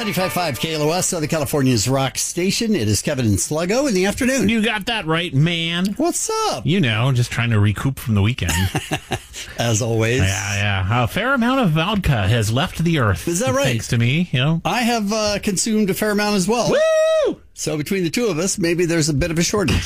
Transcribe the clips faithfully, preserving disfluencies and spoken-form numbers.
ninety-five point five K L O S, Southern California's rock station. It is Kevin and Sluggo in the afternoon. You got that right, man. What's up? You know, just trying to recoup from the weekend. As always. Yeah, yeah. A fair amount of vodka has left the earth. Is that right? Thanks to me, you know. I have uh, consumed a fair amount as well. Woo! So between the two of us, maybe there's a bit of a shortage.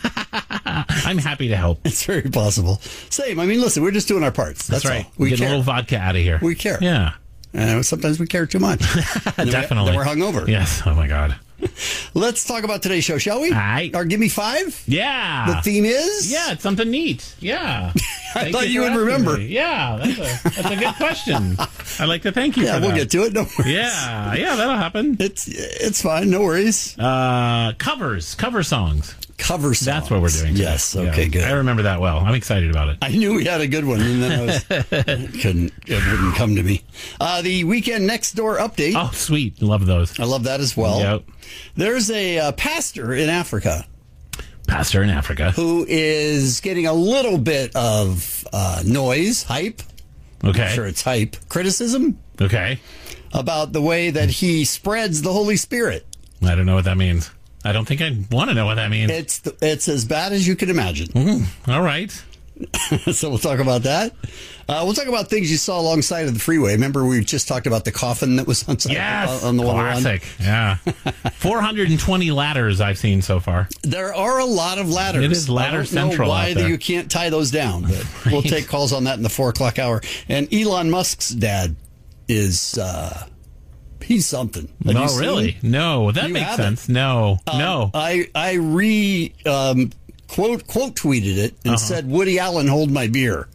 I'm happy to help. It's very possible. Same. I mean, listen, we're just doing our parts. That's, That's right. all. We Get care. a little vodka out of here. We care. Yeah. Uh, sometimes we care too much. And Definitely. Then we're hungover. Yes. Oh, my God. Let's talk about today's show, shall we? All right. Our Give Me Five? Yeah. The theme is? Yeah, it's something neat. Yeah. I Thank thought you for would asking remember. me. Yeah, that's a, that's a good question. I'd like to thank you Yeah, for we'll that. get to it. No worries. Yeah, yeah, that'll happen. It's, it's fine. No worries. Uh, covers, cover songs. Cover songs. That's what we're doing. Yes. today. Okay, Yeah. good. I remember that well. I'm excited about it. I knew we had a good one, and then I was it couldn't. It wouldn't come to me. Uh, the Weekend Next Door update. Oh, sweet. Love those. I love that as well. Yep. There's a uh, pastor in Africa Pastor in Africa. who is getting a little bit of uh, noise, hype. Okay. I'm sure it's hype. Criticism Okay. about the way that he spreads the Holy Spirit. I don't know what that means. I don't think I want to know what that means. It's the, it's as bad as you can imagine. Mm, all right. So we'll talk about that. Uh, we'll talk about things you saw alongside of the freeway. Remember, we just talked about the coffin that was on, Yes. on the one Classic. Yeah. four hundred twenty ladders I've seen so far. There are a lot of ladders. It is ladder I don't central know why out there. you can't tie those down, but we'll take calls on that in the four o'clock hour. And Elon Musk's dad is uh, he's something. Have you No, seen really? him? No. That You makes haven't. sense. No. Um, no. I I re um, quote quote tweeted it and Uh-huh. said, "Woody Allen, hold my beer,"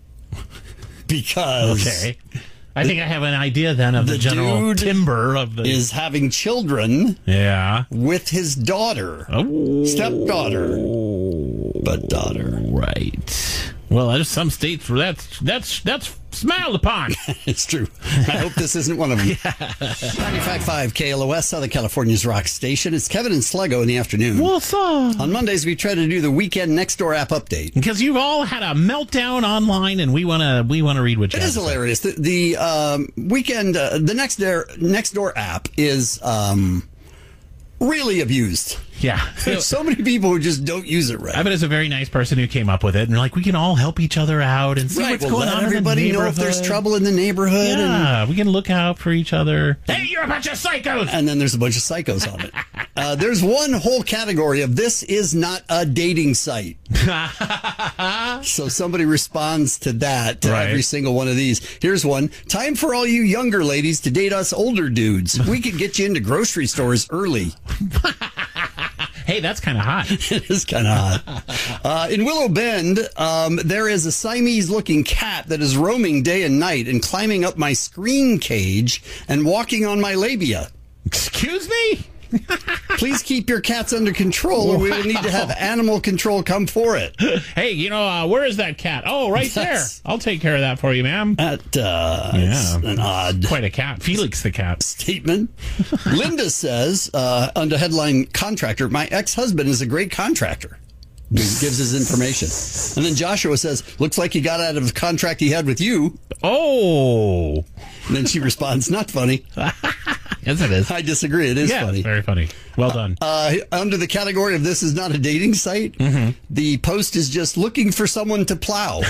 because Okay. I think I have an idea then of the, the general dude timber of the. is having children yeah. with his daughter, Oh. stepdaughter, but daughter. Right. Well, there's some states where that's that's that's smiled upon. It's true. I hope this isn't one of them. ninety-five point five K L O S, Southern California's rock station. It's Kevin and Sluggo in the afternoon. What's up? On Mondays, we try to do the Weekend Next Door app update. Because you've all had a meltdown online, and we want to we want to read what you It have is to say. hilarious. The, the um, Weekend, uh, the Next Door, Next Door app is um, really abused. Yeah. There's so many people who just don't use it right. I bet it's a very nice person who came up with it, and like we can all help each other out and see Right, what's well, going let on. everybody in the know if there's neighborhood. trouble in the neighborhood. And, Yeah, we can look out for each other. Hey, you're a bunch of psychos. and then there's a bunch of psychos on it. Uh, there's one whole category of this is not a dating site. So somebody responds to that, to Right. every single one of these. Here's one. Time for all you younger ladies to date us older dudes. We could get you into grocery stores early. Hey, that's kind of hot. It is kind of hot. Uh, in Willow Bend, um, there is a Siamese-looking cat that is roaming day and night and climbing up my screen cage and walking on my labia. Excuse me? Please keep your cats under control, or we will need to have animal control come for it. Hey, you know, uh, where is that cat? Oh, right there. That's- I'll take care of that for you, ma'am. That uh, Yeah. is an odd Quite a cat. Felix the cat. statement. Linda says, uh, under headline contractor, my ex-husband is a great contractor. He gives his information. And then Joshua says, looks like he got out of the contract he had with you. Oh. And then she responds, not funny. Yes, it is. I disagree. It is Yeah, funny. very funny. Well done. Uh, under the category of this is not a dating site, Mm-hmm. the post is just looking for someone to plow.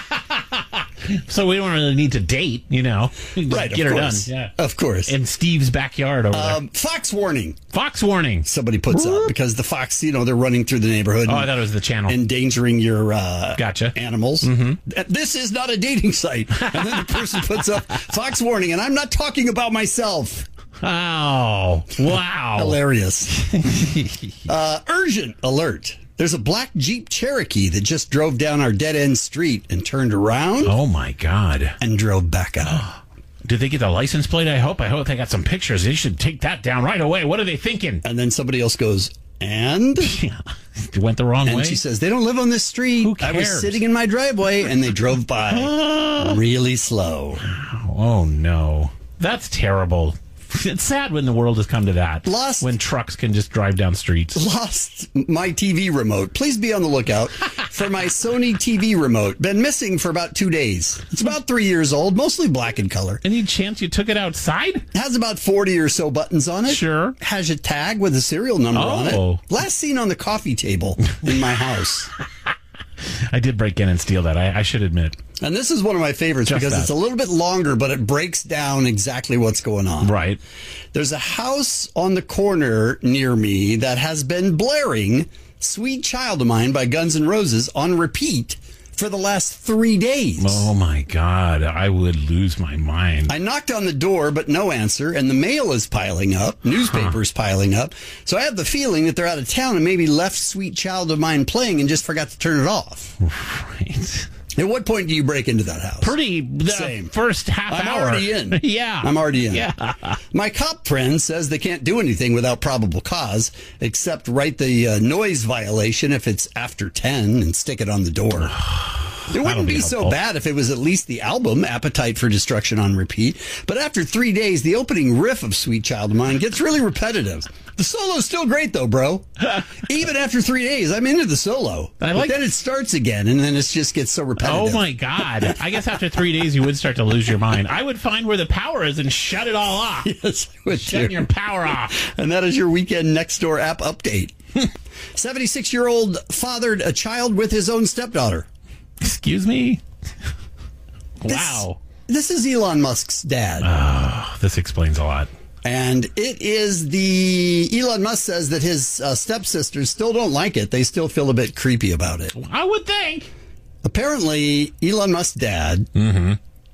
So we don't really need to date, you know. Just Right, get of her course. done. Yeah. Of course. In Steve's backyard over Um, fox warning, there. Fox warning. somebody puts up, because the fox, you know, they're running through the neighborhood. Oh, and- I thought it was the channel. endangering your uh, Gotcha. animals. Mm-hmm. This is not a dating site. And then the person puts up Fox warning, and I'm not talking about myself. Oh, wow. Hilarious. uh, urgent alert. There's a black Jeep Cherokee that just drove down our dead-end street and turned around Oh, my God. and drove back out. Did they get the license plate? I hope. I hope they got some pictures. They should take that down right away. What are they thinking? And then somebody else goes, and? It went the wrong And way. she says, they don't live on this street. Who I was cares? sitting in my driveway, and they drove by really slow. Oh, no. That's terrible. It's sad when the world has come to that. Lost. When trucks can just drive down streets. Lost my T V remote. Please be on the lookout for my Sony T V remote. Been missing for about two days. It's about three years old, mostly black in color. Any chance you took it outside? Has about forty or so buttons on it. Sure. Has a tag with a serial number Oh. on it. Last seen on the coffee table in my house. I did break in and steal that. I, I should admit. And this is one of my favorites Just because that. it's a little bit longer, but it breaks down exactly what's going on. Right. There's a house on the corner near me that has been blaring Sweet Child of Mine by Guns N' Roses on repeat for the last three days. Oh, my God. I would lose my mind. I knocked on the door, but no answer, and the mail is piling up, newspapers huh. piling up. So I have the feeling that they're out of town and maybe left Sweet Child of Mine playing and just forgot to turn it off. Right. At what point do you break into that house? Pretty the Same. First half I'm hour. I'm already in. Yeah. I'm already in. Yeah. My cop friend says they can't do anything without probable cause, except write the uh, noise violation if it's after ten and stick it on the door. It wouldn't be, be so bad if it was at least the album, Appetite for Destruction, on repeat. But after three days, the opening riff of Sweet Child of Mine gets really repetitive. The solo's still great, though, bro. Even after three days, I'm into the solo. I like, but then it starts again, and then it just gets so repetitive. Oh, my God. I guess after three days, you would start to lose your mind. I would find where the power is and shut it all off. Yes, I would Shut too. your power off. And that is your Weekend Next Door app update. seventy-six-year-old fathered a child with his own stepdaughter. Excuse me? This, Wow. This is Elon Musk's dad. Oh, this explains a lot. And it is the... Elon Musk says that his uh, stepsisters still don't like it. They still feel a bit creepy about it. I would think. Apparently, Elon Musk's dad mm-hmm.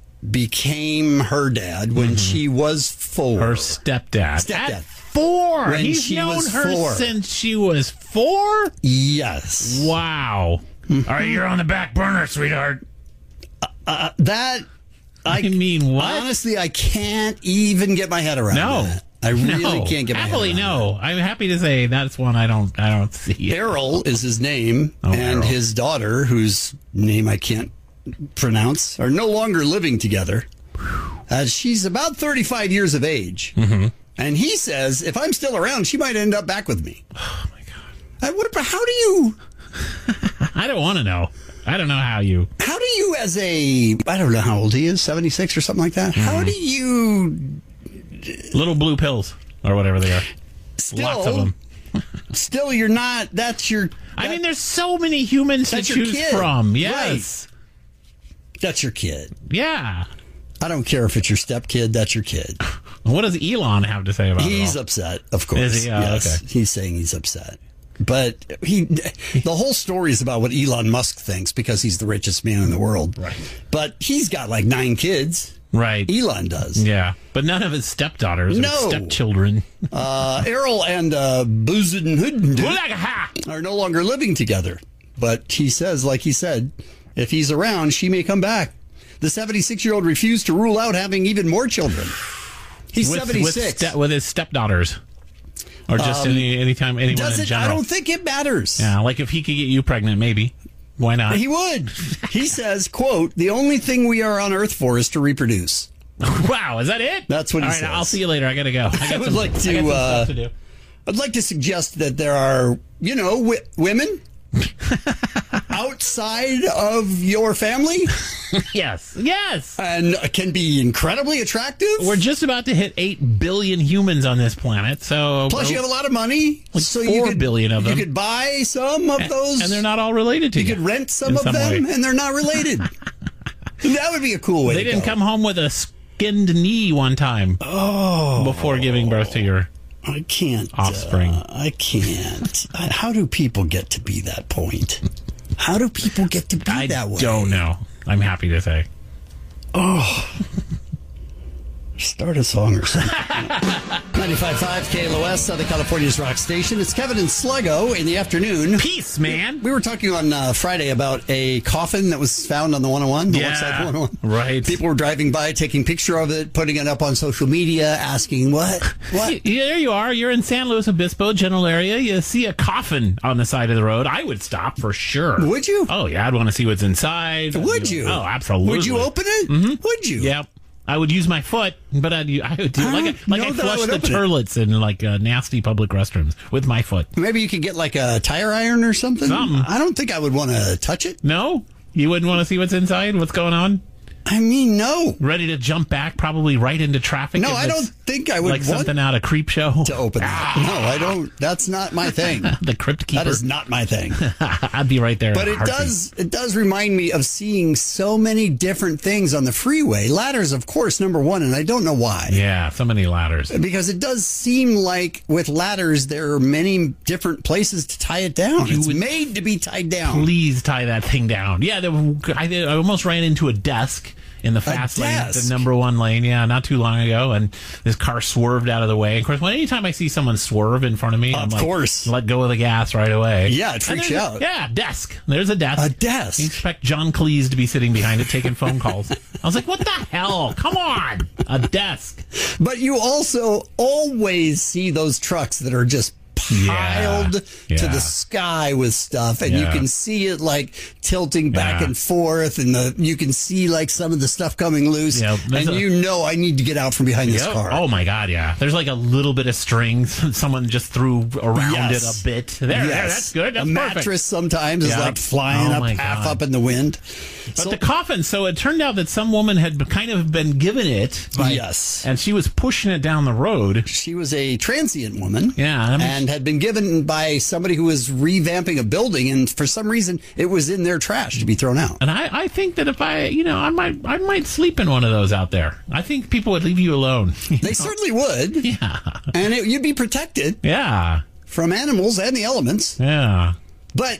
became her dad when mm-hmm. she was four. Her stepdad. Stepdad. At four. When He's she known was her four. since she was four? Yes. Wow. Mm-hmm. All right, you're on the back burner, sweetheart. Uh, uh, that... I, I mean, what? Honestly, I can't even get my head around no. that. I really no. can't get my Happily, head around no. that. I'm happy to say that's one I don't I don't see. Errol is his name, oh, and Errol. his daughter, whose name I can't pronounce, are no longer living together. Uh, she's about thirty-five years of age. Mm-hmm. And he says, if I'm still around, she might end up back with me. Oh, my God. I, what, how do you... I don't want to know. I don't know how you... How do you, as a... I don't know how old he is, seventy-six or something like that. Mm-hmm. How do you... Little blue pills, or whatever they are. Still, Lots of them. Still, you're not... That's your... That, I mean, there's so many humans to choose kid. from. Yes. Right. That's your kid. Yeah. I don't care if it's your stepkid. That's your kid. What does Elon have to say about he's it? He's upset, of course. Is he? Oh, yes. Okay. He's saying he's upset. But he, the whole story is about what Elon Musk thinks because he's the richest man in the world. Right. But he's got like nine kids. Right. Elon does. Yeah. But none of his stepdaughters no. or stepchildren. uh, Errol and uh, Buzin are no longer living together. But he says, like he said, if he's around, she may come back. The seventy-six-year-old refused to rule out having even more children. He's with, seventy-six. With, ste- with his stepdaughters. Or just um, any anytime anyone does in it, general. I don't think it matters. Yeah, like if he could get you pregnant, maybe. Why not? He would. He says, quote, the only thing we are on Earth for is to reproduce. Wow, is that it? That's what he All right, says. I'll see you later. I got to go. I, got I would some, like to, I got some uh, stuff to do. I'd like to suggest that there are, you know, w- women outside of your family. Yes, yes. And can be incredibly attractive. We're just about to hit eight billion humans on this planet. So Plus, you have a lot of money. Like so four you could, billion of them. You could buy some of those. And they're not all related to you. You could rent some of some them, way. and they're not related. That would be a cool way They to didn't go. come home with a skinned knee one time. Oh. Before giving birth to your I can't. offspring. Uh, I can't. How do people get to be that point? How do people get to be I that way? I don't know. I'm happy to say. Oh. Start a song or something. ninety-five point five K L O S, Southern California's rock station. It's Kevin and Sluggo in the afternoon. Peace, man. We were talking on uh, Friday about a coffin that was found on the one oh one, the yeah, Lakeside one oh one. Right. People were driving by, taking a picture of it, putting it up on social media, asking, what? What? Yeah, there you are. You're in San Luis Obispo, general area. You see a coffin on the side of the road. I would stop for sure. Would you? Oh, yeah. I'd want to see what's inside. Would you? Oh, absolutely. Would you open it? Mm-hmm. Would you? Yep. I would use my foot, but I'd, I would do I like don't a, like know I that I flush would the open it. toilets in like uh, nasty public restrooms with my foot. Maybe you could get like a tire iron or something. Something. I don't think I would want to touch it. No, you wouldn't want to see what's inside. What's going on? I mean, no. Ready to jump back, probably right into traffic. No, if I it's don't think I would like want something out of Creep Show to open that. No, I don't. That's not my thing. the Crypt Keeper. That is not my thing. I'd be right there. But in a it heartbeat. does it does remind me of seeing so many different things on the freeway. Ladders, of course, number one, and I don't know why. Yeah, so many ladders. Because it does seem like with ladders, there are many different places to tie it down. You It's would- made to be tied down. Please tie that thing down. Yeah, the, I, I almost ran into a desk in the fast lane, desk? the number one lane, yeah, not too long ago, and this car swerved out of the way. Of course, well, anytime I see someone swerve in front of me, I'm Of like, course. let go of the gas right away. Yeah, it And freaks there's you a- out. Yeah, desk. There's a desk. A desk. You expect John Cleese to be sitting behind it taking phone calls. I was like, what the hell? Come on. A desk. But you also always see those trucks that are just piled Yeah, to yeah. the sky with stuff, and you Yeah. can see it like tilting back Yeah. and forth, and the you can see like some of the stuff coming loose, Yeah, there's and a- you know I need to get out from behind this Yep. car. Oh my God, yeah. There's like a little bit of string someone just threw around Yes. it a bit. There, there, Yes. that's good. That's a perfect. mattress sometimes is Yeah. like flying Oh up my half God. up in the wind. But So- the coffin, so it turned out that some woman had kind of been given it. By, Yes. And she was pushing it down the road. she was a transient woman, Yeah, I mean, and had been given by somebody who was revamping a building, and for some reason it was in their trash to be thrown out. And I, I think that if I, you know, I might, I might sleep in one of those out there. I think people would leave you alone. They certainly would, yeah. and it, you'd be protected Yeah. from animals and the elements. Yeah. But,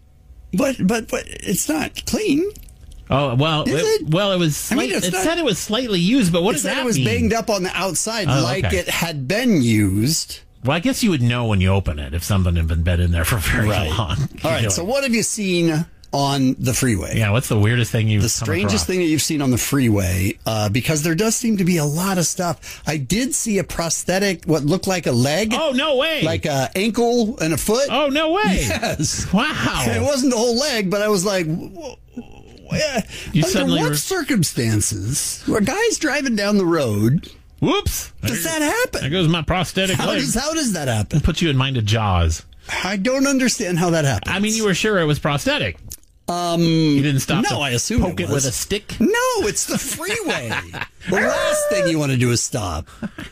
but, but, but it's not clean. Oh, well, Is it, it? well, it was, I mean, slight- it's it not- said it was slightly used, but what It does said that it was mean? banged up on the outside Oh, like okay. it had been used. Well, I guess you would know when you open it if something had been bed in there for very long. All right. So, what have you seen on the freeway? Yeah, what's the weirdest thing you've The come strangest across? thing that you've seen on the freeway, uh, because there does seem to be a lot of stuff. I did see a prosthetic, what looked like a leg, Oh, no way. like a ankle and a foot. oh, no way. Yes. Wow. It wasn't the whole leg, but I was like, wh- yeah. You Under suddenly what were- circumstances were guys driving down the road? Whoops. Does that There happen? goes my prosthetic How leg. does, how does that happen? Put you in mind of Jaws. I don't understand how that happens. I mean, you were sure it was prosthetic. Um, You didn't stop no, to I assume poke it it, was. with a stick? No, it's the freeway. The last thing you want to do is stop.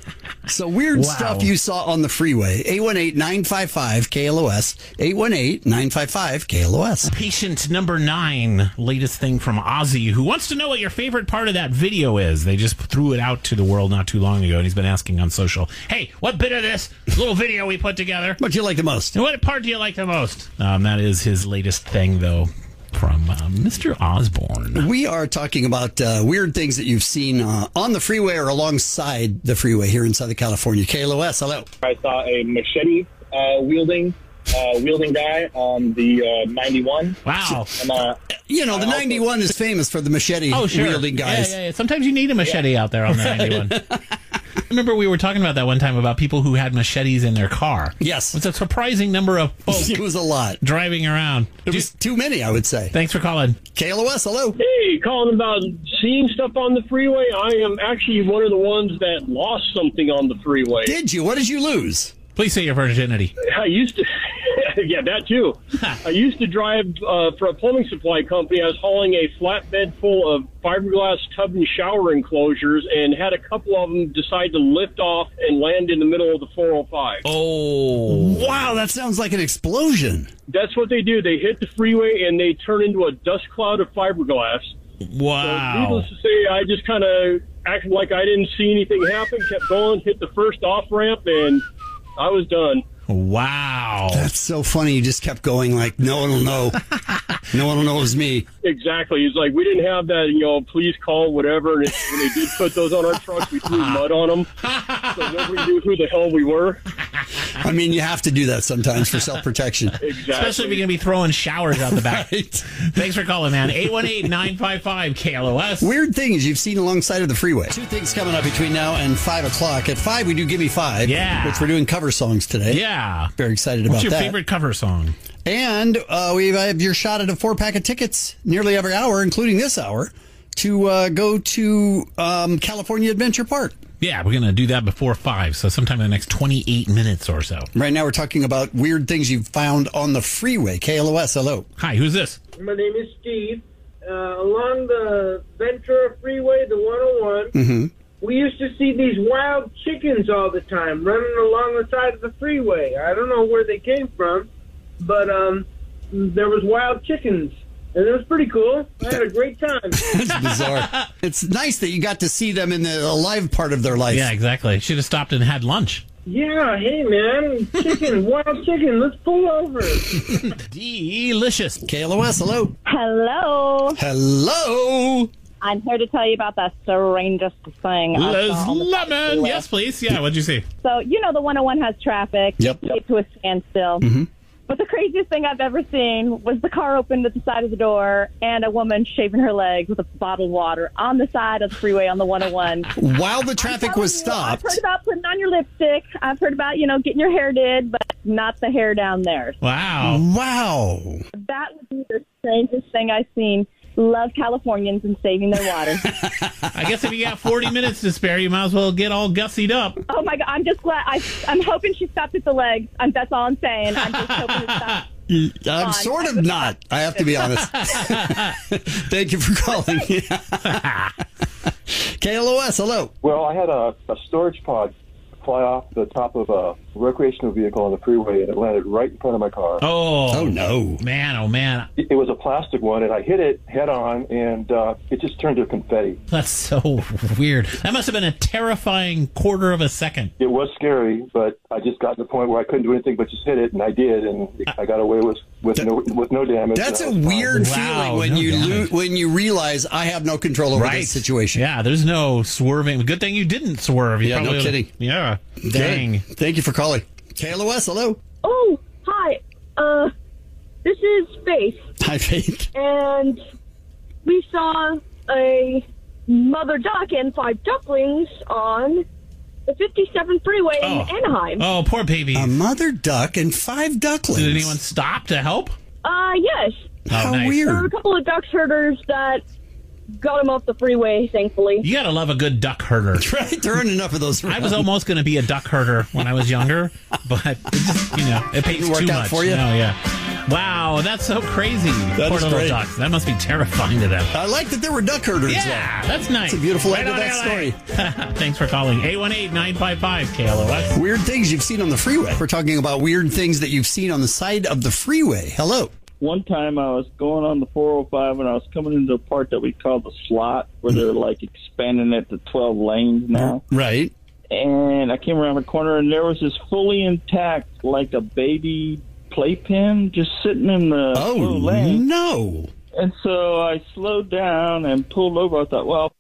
So weird Wow. stuff you saw on the freeway. eight one eight, nine five five, K L O S. eight one eight, nine five five, K L O S. Patient number nine, latest thing from Ozzy, who wants to know what your favorite part of that video is. They just threw it out to the world not too long ago, and he's been asking on social, hey, what bit of this little video we put together? What do you like the most? And what part do you like the most? Um, that is his latest thing, though, from um, Mister Osborne. We are talking about uh, weird things that you've seen uh, on the freeway or alongside the freeway here in Southern California. K L O S, hello. I saw a machete uh, wielding uh, wielding guy on the uh, ninety-one. Wow. And, uh, You know, the I also- ninety-one is famous for the machete Oh, sure. wielding guys. Yeah, yeah, yeah. Sometimes you need a machete out there on the ninety-one. I remember we were talking about that one time about people who had machetes in their car. Yes. It's a surprising number of folks It was a lot. driving around. It was too many, I would say. Thanks for calling. K L O S, hello. Hey, calling about seeing stuff on the freeway. I am actually one of the ones that lost something on the freeway. Did you? What did you lose? Please say your virginity. I used to, yeah, that too. I used to drive uh, for a plumbing supply company. I was hauling a flatbed full of fiberglass tub and shower enclosures, and had a couple of them decide to lift off and land in the middle of the four oh five. Oh. Wow, that sounds like an explosion. That's what they do. They hit the freeway and they turn into a dust cloud of fiberglass. Wow. Needless to say, I just kind of acted like I didn't see anything happen, kept going, hit the first off ramp, and I was done. Wow. That's so funny. You just kept going like, no one will know. No one will know it was me. Exactly. It's like we didn't have that, you know, please call, whatever. And when they did put those on our trucks, we threw mud on them. So nobody knew who the hell we were. I mean, you have to do that sometimes for self-protection. Exactly. Especially if you're going to be throwing showers out the back. Right. Thanks for calling, man. eight one eight, nine five five, K L O S. Weird things you've seen alongside of the freeway. Two things coming up between now and five o'clock. At five, we do Give Me Five. Yeah. Which we're doing cover songs today. Yeah. Very excited about What's your that. favorite cover song? And uh, we have your shot at a four-pack of tickets nearly every hour, including this hour, to uh, go to um, California Adventure Park. Yeah, we're going to do that before five, so sometime in the next twenty-eight minutes or so. Right now we're talking about weird things you've found on the freeway. K L O S, hello. Hi, who's this? My name is Steve. Uh, along the Ventura Freeway, the one oh one, Mm-hmm. we used to see these wild chickens all the time running along the side of the freeway. I don't know where they came from, but um, there was wild chickens. And it was pretty cool. I had a great time. It's bizarre. It's nice that you got to see them in the alive part of their life. Yeah, exactly. Should have stopped and had lunch. Yeah, hey, man. Chicken, wild chicken. Let's pull over. Delicious. K L O S, hello. Hello. Hello. I'm here to tell you about the strangest thing. I Les saw on the Lemon. freeway. Yes, please. Yeah, what'd you see? So, you know, the one oh one has traffic. Yep. It's to a standstill. Mm-hmm. But the craziest thing I've ever seen was the car opened at the side of the door and a woman shaving her legs with a bottled water on the side of the freeway on the one oh one. While the traffic was You, I've stopped. heard about putting on your lipstick. I've heard about, you know, getting your hair did, but not the hair down there. Wow. Wow. That would be the strangest thing I've seen. Love Californians and saving their water. I guess if you got forty minutes to spare, you might as well get all gussied up. Oh, my God. I'm just glad. I, I'm hoping she stopped at the legs. Um, that's all I'm saying. I'm just hoping it stopped. I'm sort of not. I have to be honest. Thank you for calling. K L O S, hello. Well, I had a, a storage pod fly off the top of a recreational vehicle on the freeway, and it landed right in front of my car. Oh. Oh, no. Man, oh, man. It, it was a plastic one, and I hit it head on, and uh, it just turned to confetti. That's so weird. That must have been a terrifying quarter of a second. It was scary, but I just got to the point where I couldn't do anything but just hit it, and I did, and I got away with with no with no damage. That's a and I was fine. weird Wow, feeling when no you damage. lo- when you realize I have no control over Right. this situation. Yeah, there's no swerving. Good thing you didn't swerve. You Yeah, no probably would've- kidding. Yeah. Good. Dang. Thank you for calling. K L O S, hello. Oh, hi. Uh, this is Faith, Hi, Faith. and we saw a mother duck and five ducklings on the fifty-seven freeway Oh. in Anaheim. Oh, poor baby. A mother duck and five ducklings. Did anyone stop to help? Uh, yes. Oh, How nice. There were a weird. couple of duck herders that got them off the freeway, thankfully. You gotta love a good duck herder. Right? There aren't enough of those around. I was almost going to be a duck herder when I was younger, but it just, you know, it pays It worked too out much. for you? No, yeah. Wow, that's so crazy. That Poor is little great. ducks. That must be terrifying to them. I like that there were duck herders. Yeah, though. that's nice. It's a beautiful Right end to on, that L A. story. Thanks for calling. eight one eight, nine five five, K L O S. Weird things you've seen on the freeway. We're talking about weird things that you've seen on the side of the freeway. Hello. One time I was going on the four oh five and I was coming into a part that we call the slot, where they're like expanding it to twelve lanes now. Right. And I came around the corner and there was this fully intact, like a baby playpen, just sitting in the Oh, blue lane. no. And so I slowed down and pulled over. I thought, well,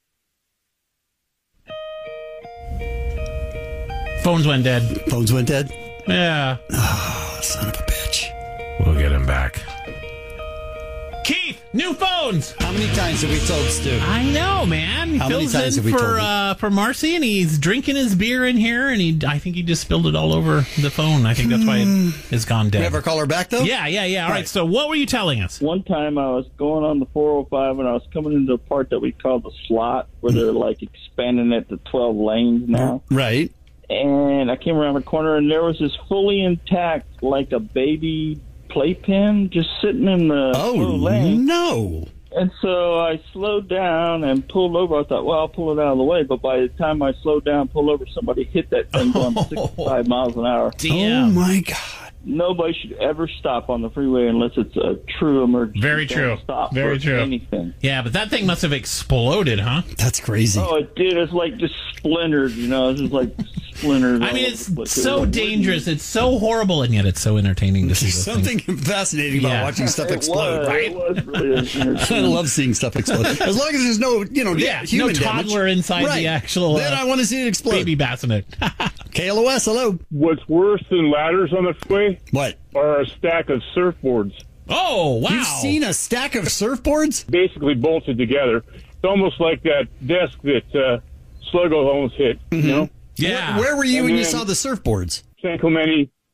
Phones went dead. Phones went dead. Yeah. Oh, son of a bitch. We'll get him back. Keith, new phones. How many times have we told Stu? I know, man. He How many fills times in have we for told him? uh, for Marcy, and he's drinking his beer in here, and he I think he just spilled it all over the phone. I think that's why it has gone We dead. ever call her back, though? Yeah, yeah, yeah. All right. Right. So, what were you telling us? one time I was going on the four oh five and I was coming into a part that we call the slot, where they're like expanding it to twelve lanes now. Right. And I came around the corner and there was this fully intact, like a baby playpen, just sitting in the Oh, blue lane. no. And so I slowed down and pulled over. I thought, well, I'll pull it out of the way. But by the time I slowed down, pulled over, somebody hit that thing going sixty-five miles an hour. Damn. Oh, my God. Nobody should ever stop on the freeway unless it's a true emergency. Very Don't true. Stop Very for true. anything. Yeah, but that thing must have exploded, huh? That's crazy. Oh, it did. It's like just splintered, you know. It's just like splinters. I all mean, over it's the place. so dangerous. It's so horrible, and yet it's so entertaining to see There's those things. something fascinating about Yeah. watching stuff It explode, was, right? It was really I entertaining. love seeing stuff explode. As long as there's no, you know, Yeah, human no toddler damage. inside Right. the actual Then uh, I want to see it explode. baby bassinet. K L O S, hello. What's worse than ladders on the freeway What? are a stack of surfboards, Oh, wow. You've seen a stack of surfboards? basically bolted together. It's almost like that desk that uh, Sluggo almost hit, you know? Yeah. Where, where were you And when you then- saw the surfboards? San Clemente,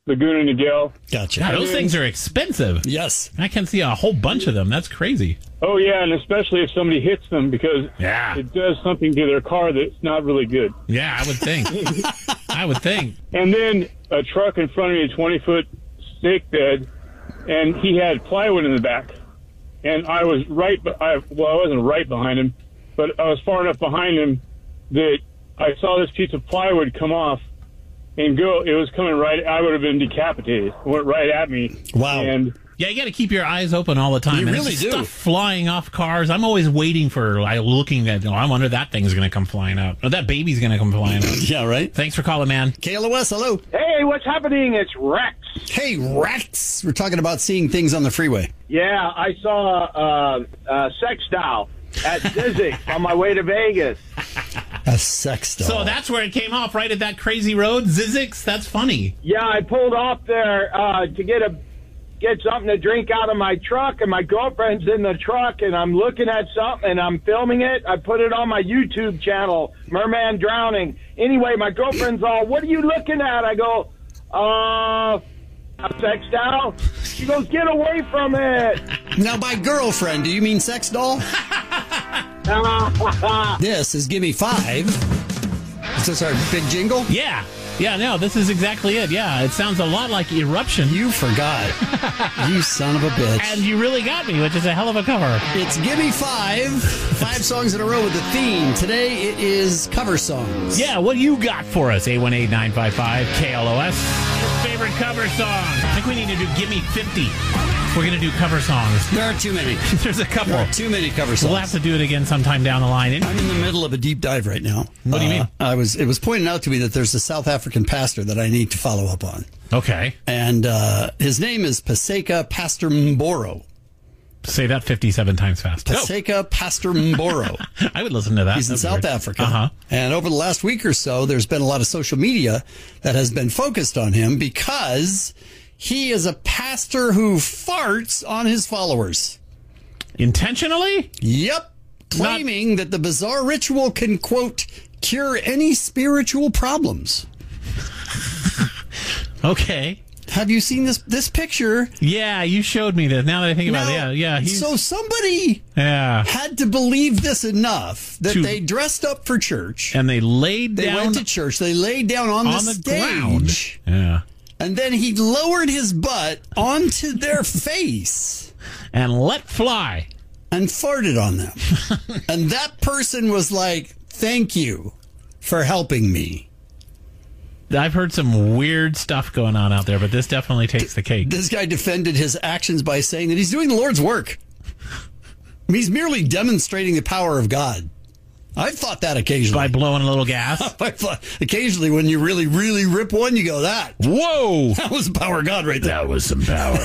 Laguna Niguel. Gotcha. God, those things are expensive. Yes. I can see a whole bunch of them. That's crazy. Oh, yeah, and especially if somebody hits them because Yeah. it does something to their car that's not really good. Yeah, I would think. I would think. And then a truck in front of me, a twenty-foot snake bed, and he had plywood in the back. And I was right, be- I, well, I wasn't right behind him, but I was far enough behind him that I saw this piece of plywood come off and go. It was coming right, I would have been decapitated. It went right at me. Wow. And Yeah, you got to keep your eyes open all the time. You And really there's do. Stuff flying off cars. I'm always waiting for, like, looking at, oh, I wonder that thing's going to come flying out. Or that baby's going to come flying out. Yeah, right? Thanks for calling, man. K L O S, hello. Hey, what's happening? It's Rex. Hey, Rex. We're talking about seeing things on the freeway. Yeah, I saw uh, a sex doll at Zizix on my way to Vegas. A sex doll. So that's where it came off, right at that crazy road, Zizix. That's funny. Yeah, I pulled off there uh, to get a get something to drink out of my truck, and my girlfriend's in the truck, and I'm looking at something, and I'm filming it. I put it on my YouTube channel, Merman Drowning. Anyway, my girlfriend's all, what are you looking at? I go, uh, a sex doll. She goes, get away from it. Now, by girlfriend, do you mean sex doll? This is Gimme Five. Is this our big jingle? Yeah. Yeah, no, this is exactly it. Yeah, it sounds a lot like Eruption. You forgot. You son of a bitch. And you really got me, which is a hell of a cover. It's Gimme Five. Five songs in a row with a theme. Today it is cover songs. Yeah, what do you got for us? eight one eight, nine five five, K L O S. Your favorite cover song. I think we need to do Gimme fifty. We're going to do cover songs. There are too many. There's a couple. There are too many cover songs. We'll have to do it again sometime down the line. I'm in the middle of a deep dive right now. What do you Uh, mean? I was. It was pointed out to me that there's a South African pastor that I need to follow up on. Okay. And uh, his name is Paseka Pastor Mboro. Say that fifty-seven times fast. Paseka Pastor Mboro. I would listen to that. He's in That's South weird. Africa. Uh-huh. And over the last week or so, there's been a lot of social media that has been focused on him because he is a pastor who farts on his followers. Intentionally? Yep. Claiming that the bizarre ritual can, quote, cure any spiritual problems. Okay. Have you seen this this picture? Yeah, you showed me this. Now that I think about Now, it, yeah, yeah. He's, So somebody yeah. had to believe this enough that To- they dressed up for church. And they laid They down went to church. They laid down on, on the, the ground. stage. Yeah. And then he lowered his butt onto their face And let fly. and farted on them. And that person was like, thank you for helping me. I've heard some weird stuff going on out there, but this definitely takes the cake. This guy defended his actions by saying that he's doing the Lord's work. I mean, he's merely demonstrating the power of God. I've thought that occasionally. By blowing a little gas. I thought occasionally when you really, really rip one, you go, that. Whoa. That was the power of God right there. That was some power.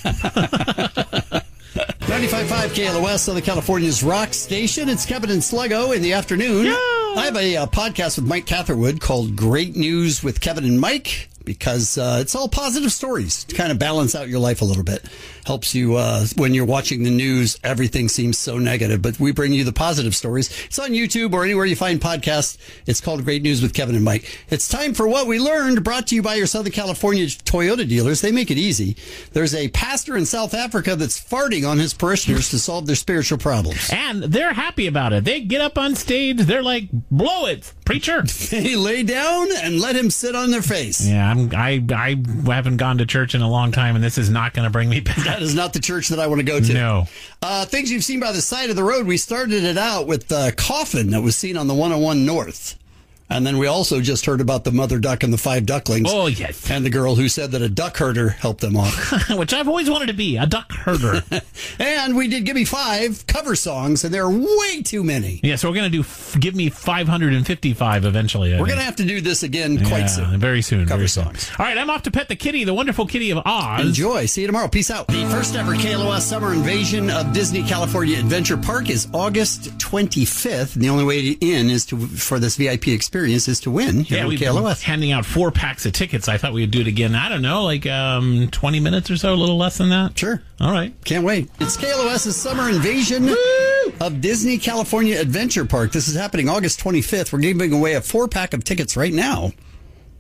ninety-five point five K L O S, Southern California's rock station. It's Kevin and Sluggo in the afternoon. Yeah. I have a, uh podcast with Mike Catherwood called Great News with Kevin and Mike because uh, it's all positive stories to kind of balance out your life a little bit. Helps you uh, when you're watching the news, everything seems so negative, but we bring you the positive stories. It's on YouTube or anywhere you find podcasts. It's called Great News with Kevin and Mike. It's time for What We Learned, brought to you by your Southern California Toyota dealers. They make it easy. There's a pastor in South Africa that's farting on his parishioners to solve their spiritual problems. And they're happy about it. They get up on stage. They're like, blow it, preacher. They lay down and let him sit on their face. Yeah, I'm, I I haven't gone to church in a long time, and this is not going to bring me back. That is not the church that I want to go to. No. Uh, things you've seen by the side of the road. We started it out with the coffin that was seen on the one oh one North. And then we also just heard about the mother duck and the five ducklings. Oh, yes. And the girl who said that a duck herder helped them off. Which I've always wanted to be, a duck herder. And we did Give Me Five cover songs, and there are way too many. Yeah, so we're going to do f- Give Me five hundred fifty-five eventually. I We're think. going to have to do this again quite Yeah, soon. Very soon. Cover very songs. Soon. All right, I'm off to pet the kitty, the wonderful kitty of Oz. Enjoy. See you tomorrow. Peace out. The first ever K L O S Summer Invasion of Disney California Adventure Park is August twenty-fifth. And the only way in is to for this V I P experience is to win here Yeah, on we've K L O been S. handing out four packs of tickets. I thought we'd do it again. I don't know, like um, twenty minutes or so, a little less than that. Sure. All right. Can't wait. It's K L O S's Summer Invasion Woo! of Disney California Adventure Park. This is happening August twenty-fifth. We're giving away a four-pack of tickets right now.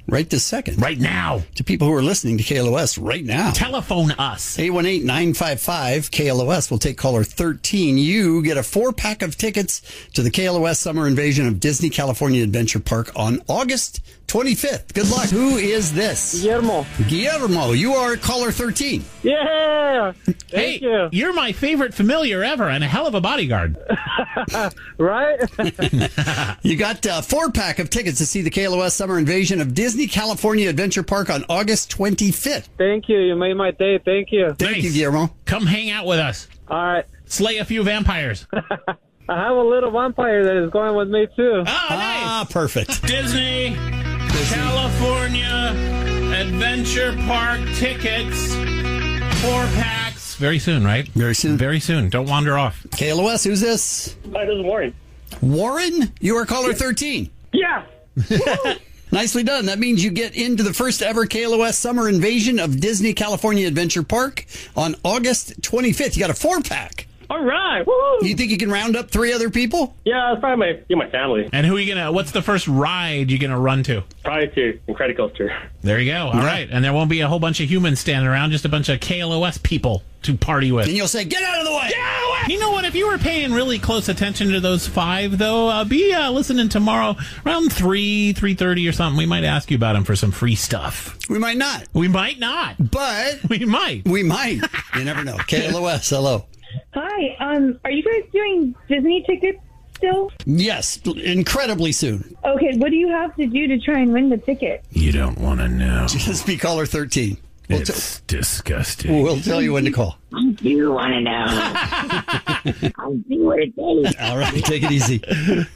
right this second. Right now. To people who are listening to K L O S right now. Telephone us. eight one eight, nine five five, K L O S. We'll take caller thirteen. You get a four-pack of tickets to the K L O S Summer Invasion of Disney California Adventure Park on August twenty-fifth. Good luck. Who is this? Guillermo. Guillermo, you are caller thirteen. Yeah. Thank hey, you. You're my favorite familiar ever and a hell of a bodyguard. Right? You got a four-pack of tickets to see the K L O S Summer Invasion of Disney California Adventure Park on August twenty-fifth. Thank you. You made my day. Thank you. Thank Nice. you, Guillermo. Come hang out with us. All right. Slay a few vampires. I have a little vampire that is going with me, too. Oh, nice. Ah, perfect. Disney, California Adventure Park tickets. Four packs. Very soon, right? Very soon. Very soon. Don't wander off. K L O S, who's this? Hi, this is Warren. Warren, you are caller thirteen. Yeah. Nicely done. That means you get into the first ever K L O S Summer Invasion of Disney California Adventure Park on August twenty-fifth. You got a four-pack. All right. Woo. You think you can round up three other people? Yeah, it's probably my, yeah, my family. And who are you gonna? What's the first ride you gonna run to? Probably to Incredicoaster. There you go. All right, and there won't be a whole bunch of humans standing around, just a bunch of K L O S people to party with. And you'll say, "Get out of the way!" Get out of the way! You know what? If you were paying really close attention to those five, though, uh, be uh, listening tomorrow around three, three thirty or something. We might ask you about them for some free stuff. We might not. We might not, but we might. We might. You never know. K L O S. Hello. Hi, um, are you guys doing Disney tickets still? Yes, incredibly soon. Okay, what do you have to do to try and win the ticket? You don't want to know. Just be caller thirteen. We'll it's t- disgusting. We'll tell you when to call. I do want to know. I do what it is. All right, take it easy.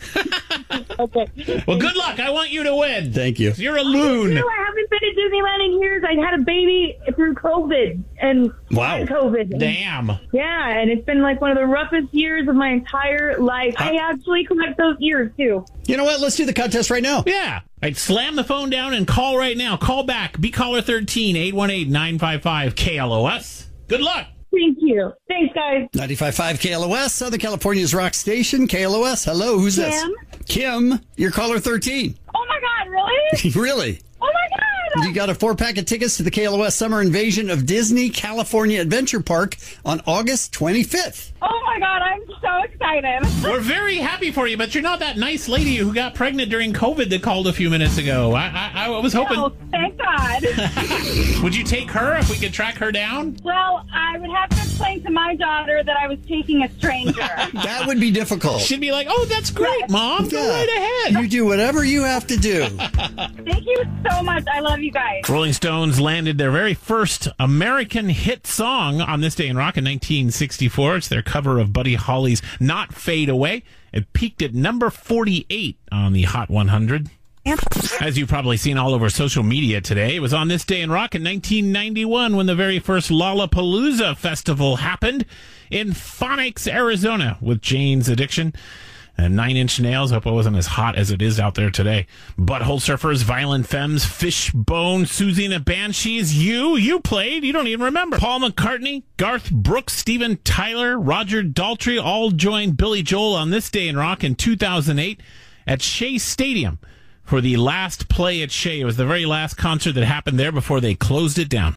Okay. Well, good luck. I want you to win. Thank you. You're a loon. No, I haven't been to Disneyland in years. I had a baby through COVID and Wow. had COVID. Damn. Yeah, and it's been like one of the roughest years of my entire life. I actually collect those years too. You know what? Let's do the contest right now. Yeah. Right, slam the phone down and call right now. Call back. Be caller thirteen, eight one eight, nine five five, K L O S. Good luck. Thank you. Thanks, guys. ninety-five point five K L O S, Southern California's rock station, K L O S. Hello, who's Kim. this? Kim, you're caller thirteen. Oh, my God, really? Really? Oh, my God. You got a four-pack of tickets to the K L O S Summer Invasion of Disney California Adventure Park on August twenty-fifth. Oh, my God, I'm so excited. We're very happy for you, but you're not that nice lady who got pregnant during COVID that called a few minutes ago. I, I, I was hoping... Oh, thank God. Would you take her if we could track her down? Well, I would have to explain to my daughter that I was taking a stranger. That would be difficult. She'd be like, oh, that's great, Mom. Go right ahead. You do whatever you have to do. Thank you so much. I love you guys. Rolling Stones landed their very first American hit song on This Day in Rock in nineteen sixty-four. It's their cover of Buddy Holly's Not Fade Away. It peaked at number forty-eight on the Hot one hundred. As you've probably seen all over social media today, it was on This Day in Rock in nineteen ninety-one when the very first Lollapalooza festival happened in Phoenix, Arizona, with Jane's Addiction and Nine Inch Nails. Hope it wasn't as hot as it is out there today. Butthole Surfers, Violent Femmes, Fishbone, Susie and the Banshees. You, you played. You don't even remember. Paul McCartney, Garth Brooks, Steven Tyler, Roger Daltrey all joined Billy Joel on This Day in Rock in two thousand eight at Shea Stadium for the last play at Shea. It was the very last concert that happened there before they closed it down.